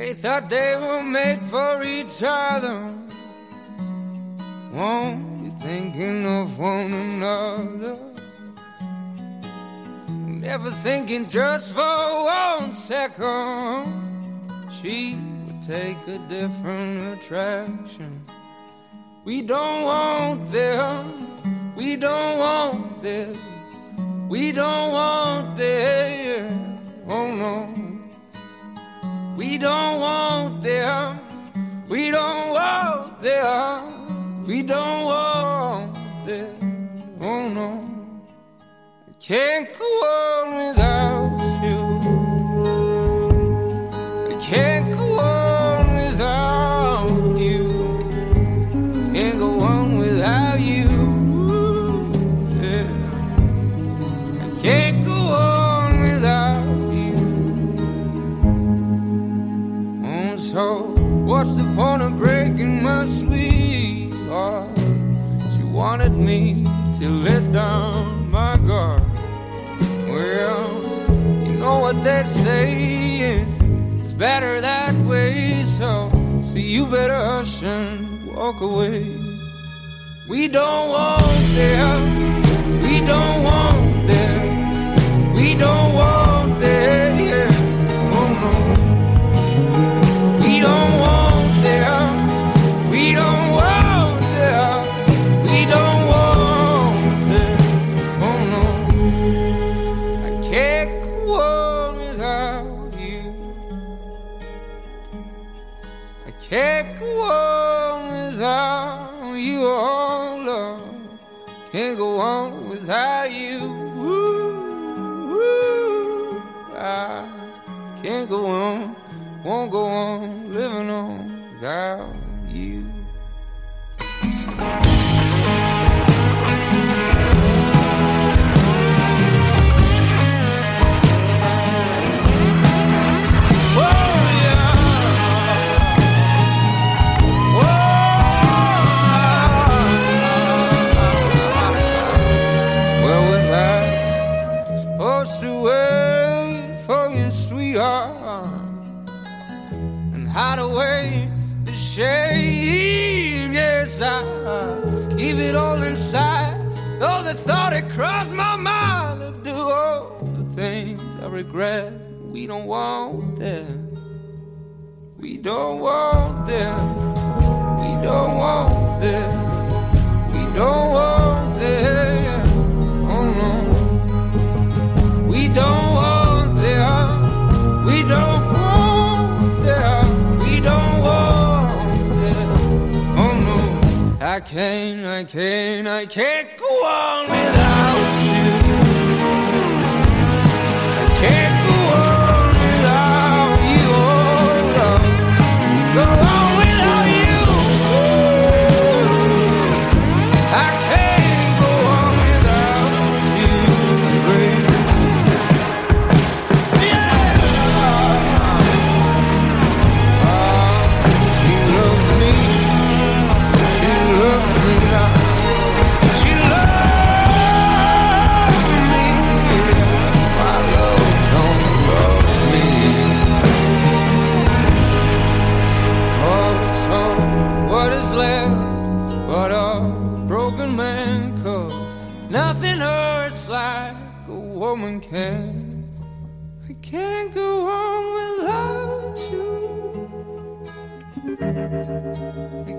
They thought they were made for each other. Won't be thinking of one another. Never thinking just for 1 second she would take a different attraction. We don't want them. We don't want them. We don't want them. Oh no. We don't want them. We don't want them. We don't want them. Oh no. I can't go on without you. I can't go on without you. Can't go on without you. Yeah. I can't go on without you. Oh, so what's the point of breaking my sweet heart? She wanted me to let down my guard. Well, you know what they say, it's better that way. So you better hush and walk away. We don't want them. We don't want them. We don't want them. Yeah. Oh no. We don't want them. We don't want them. We don't want them. Oh no. I can't go on without you. I can't go on without you, oh love. Can't go on without you. Ooh, ooh. I can't go on, won't go on, living on without you. Hide away the shame. Yes, I keep it all inside. All the thought it crossed my mind to do all the things I regret. We don't want them. We don't want them. We don't want them. We don't want them. Oh no. We don't want them. We don't want them. We don't want them. Oh no. I can't go on without you. I can't go on without you. Oh love. Go on without you. I can't go on without you, baby. She loves me. She loves me now. She loves me. My love don't love me. Oh, so what is left but a broken man? 'Cause nothing hurts like a woman can. I can't go on without you. I